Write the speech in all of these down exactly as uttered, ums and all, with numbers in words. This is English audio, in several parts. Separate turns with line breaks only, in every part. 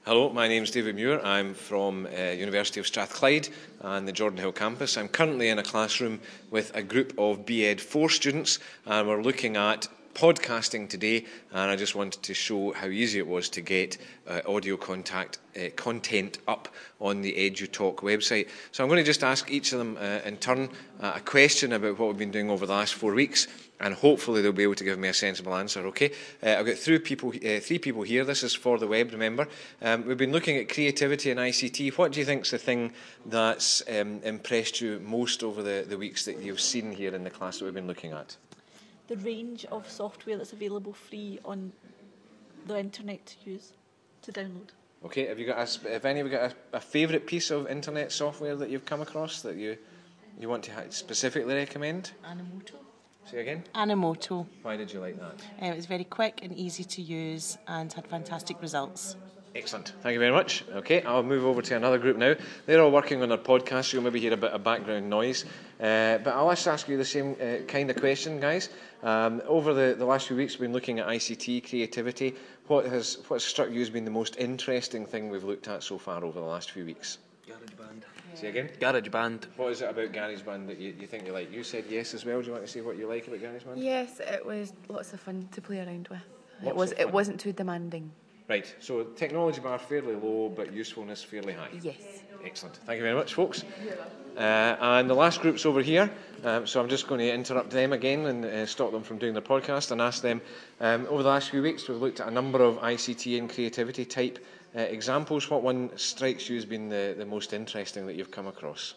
Hello, my name is David Muir. I'm from uh, University of Strathclyde and the Jordan Hill campus. I'm currently in a classroom with a group of B Ed four students, and we're looking at podcasting today, and I just wanted to show how easy it was to get uh, audio contact uh, content up on the EduTalk website. So I'm going to just ask each of them uh, in turn uh, a question about what we've been doing over the last four weeks, and hopefully they'll be able to give me a sensible answer, okay? Uh, I've got three people, uh, three people here. This is for the web, remember. Um, we've been looking at creativity and I C T. What do you think is the thing that's um, impressed you most over the, the weeks that you've seen here in the class that we've been looking at?
The range of software that's available free on the internet to use, to download.
Okay, have you got a, have any of you got a, a favourite piece of internet software that you've come across that you you want to specifically recommend?
Animoto.
Say again?
Animoto.
Why did you like that?
Uh, it was very quick and easy to use and had fantastic results.
Excellent. Thank you very much. Okay, I'll move over to another group now. They're all working on their podcast, so you'll maybe hear a bit of background noise. Uh, but I'll just ask you the same uh, kind of question, guys. Um, over the, the last few weeks, we've been looking at I C T, creativity. What has what has struck you as being the most interesting thing we've looked at so far over the last few weeks?
GarageBand.
Say again?
GarageBand.
What is it about GarageBand that you, you think you like? You said yes as well. Do you want to say what you like about GarageBand?
Yes, it was lots of fun to play around with.
Lots
it was.
of
It
fun.
wasn't too demanding.
Right, so technology bar fairly low, but usefulness fairly high.
Yes.
Excellent. Thank you very much, folks. Uh, and the last group's over here, um, so I'm just going to interrupt them again and uh, stop them from doing their podcast and ask them, um, over the last few weeks, we've looked at a number of I C T and creativity type uh, examples. What one strikes you as being the, the most interesting that you've come across?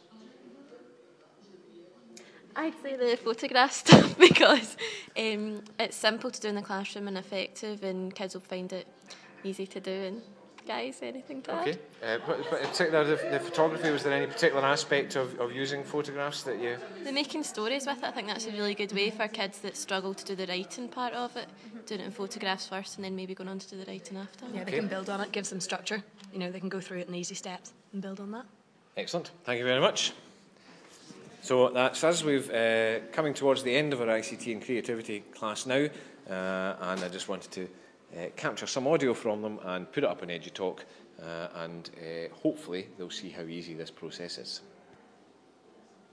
I'd say the photograph stuff because um, it's simple to do in the classroom and effective, and kids will find it easy to do. And guys, anything to
Okay.
add?
Uh, but, but in particular, the, the photography, was there any particular aspect of, of using photographs that you...
The making stories with it, I think that's a really good way for kids that struggle to do the writing part of it, doing it in photographs first and then maybe going on to do the writing after.
Yeah, they
Okay.
can build on it, gives them structure. You know, they can go through it in easy steps and build on that.
Excellent. Thank you very much. So that's us. We've uh, coming towards the end of our I C T and creativity class now, uh, and I just wanted to uh, capture some audio from them and put it up on EduTalk, uh, and uh, hopefully they'll see how easy this process is.